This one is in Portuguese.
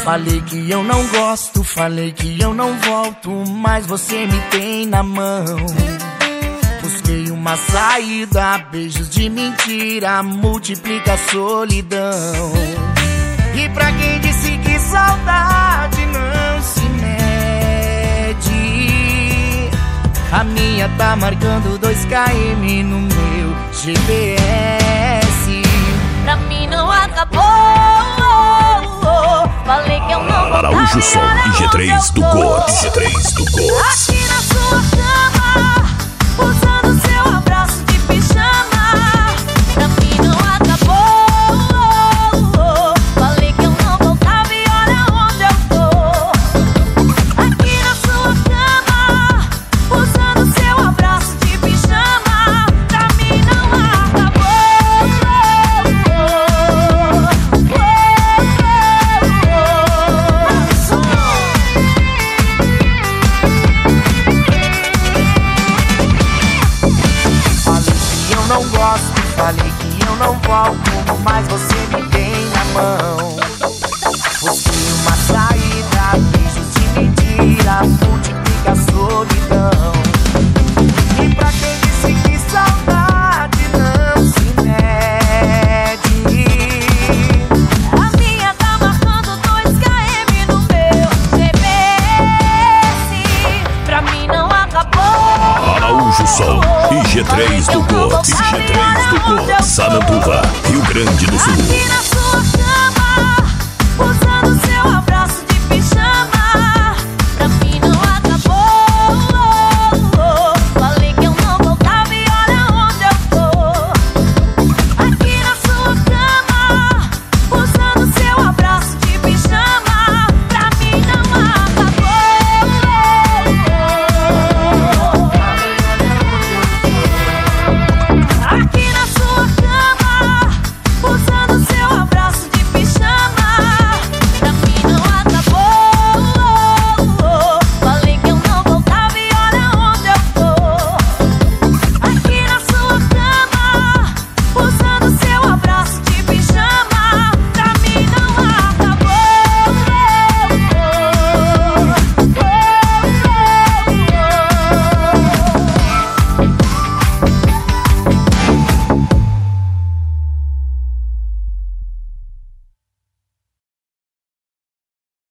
Falei que eu não gosto, falei que eu não volto, mas você me tem na mão. Busquei uma saída, beijos de mentira, multiplica a solidão. E pra quem disse que saudade não se mede, a minha tá marcando 2 km no meu GPS. Pra mim não acabou. Falei que eu não vou Araújo Som e G3 do Gods. G3 do Gods. Aqui na sua cama, usando seu abraço de pijama. Pra mim não acabou. Falei que eu não voltava e olha onde eu tô. Aqui na sua cama, usando seu abraço de pijama. Pra mim não acabou. Não gosto, falei que eu não volto, mas você me tem na mão. Busquei uma saída, beijos de mentira, multiplica a solidão. E pra quem disse que saudade não se mede, A minha tá marcando 2 km no meu GPS. Pra mim não acabou. Araújo Som e G3 do Gods. G3 do Gods. Sananduva, Rio Grande do Sul. Aqui na sua